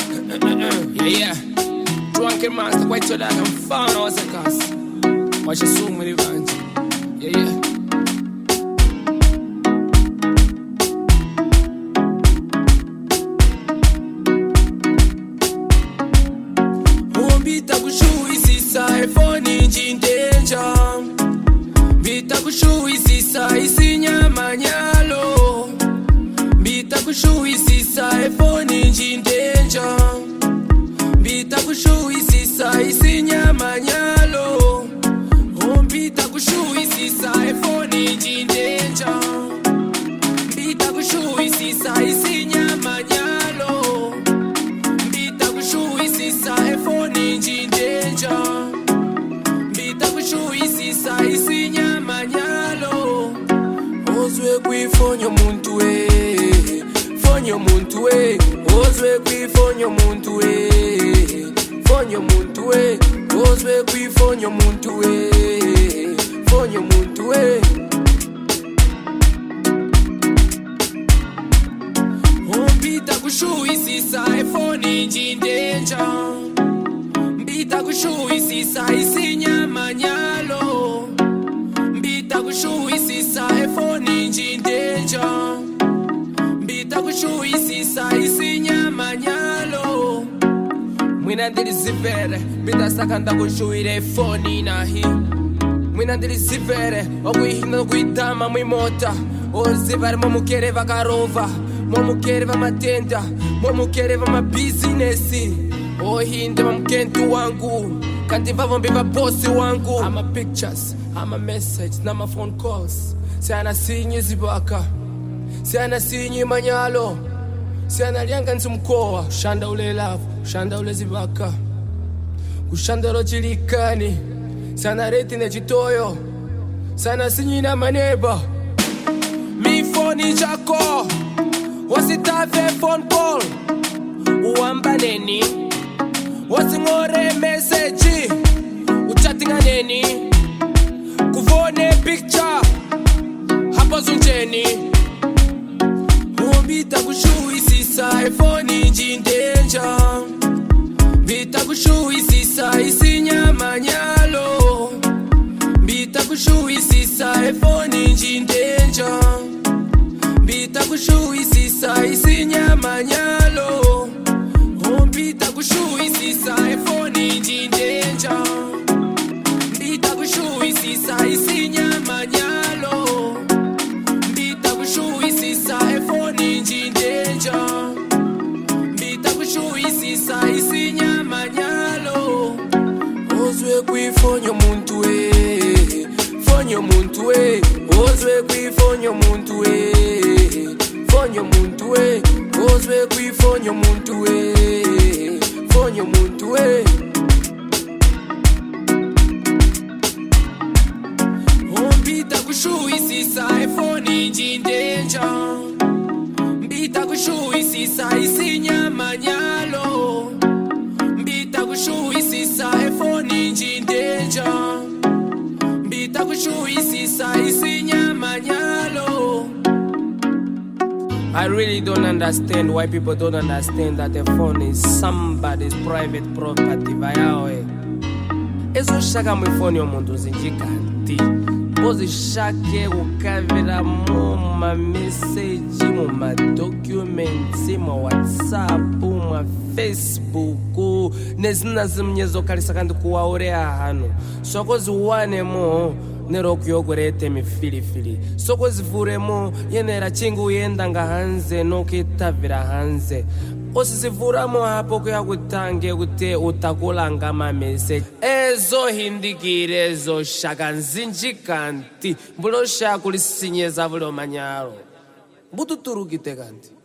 Yeah. Drunken master, quite so that I'm found out as a cast. Watch your soul with event. Yeah. Bita kushuisisa efoni njindenja. Bita kushuisisa isinyamanyalo. Bita kushuisisa efoni njindenja. Bita kushuisisa isinyamanyalo. Bita kushuisisa efoni njindenja. Bita kushuisisa isinyamanyalo. Bita kushuisisa efoni njindenja. Bita kushuisisa isinyamanyalo. Ozwe kwifonyo muntu we. Fonyo muntu we. Ozwe kwifonyo muntu we. Fonyo muntu we. Ozwe kwifonyo muntu we. Fonyo muntu we. Bita kushuisisa efoni njindenja. Bita kushuisisa isinyamanyalo. Bita kushuisisa efoni njindenja. Bita kushuisisa isinyamanyalo. Mwina ndilizivere, bita sakanda kushuire efoni nahi. Mwina ndilizivere, okuihina kuitama mwimota. Ozivare momukere vakarova. Momukere vamatenda, momukere vamabizinesi. Ohinde vamukentu wangu, kanti vavombi vabosi wangu. Ama pictures, ama message, nama phone calls. Siana sinyi zibaka, siana sinyi manyalo. Siana lianga nsumkoa, ushanda ule love, ushanda ule zibaka. Ushanda lo chilikani, siana reti nechitoyo. Siana sinyi na maneba. Mi phone chako. Wasitave phone call. Uamba neni. Wasingore message. Uchatinga neni. Kuvone picture. Hapo zunjeni. Bita kushuisisa efoni njindenja. Bita kushuisisa isinyamanyalo. Bita kushuisisa efoni njindenja. Bita kushuisisa isinyamanyalo. Bita kushuisisa efoni njindenja. Bita kushuisisa isinyamanyalo. Bita kushuisisa efoni njindenja. Bita kushuisisa isinyamanyalo. Ozwe kwifonyo muntu we. Fonyo muntu we. Ozwe kwifonyo muntu we. Fonyo muntu we. Ozwe kwifonyo muntu we. Fonyo muntu we. Bita kushuisisa efoni njindenja. Bita kushuisisa isinyamanyalo. Bita kushuisisa efoni njindenja. Bita kushuisisa isinyamanyalo. I really don't understand why people don't understand that the phone is somebody's private property. Vayawe. Ezo shaka mwifoni yomuntu zinjikanti. Bozi shake ukavira ma message, ma documents, ma WhatsApp, ma Facebook. Nezina zimnyezo kalisa kandi kuwaorea hano. Sokozi wane mo. Nero kuyogorete mifilifili. Soko zivuremo yenera chingu yendanga hanze no kitavira hanze. Osizivuramo hapo kuya kutange kute utakulanga ma message. Ezo hindikire ezo shaka nzinjikanti. Mbulo shaku lisinyeza vulo manyaro. Bututurukite kanti.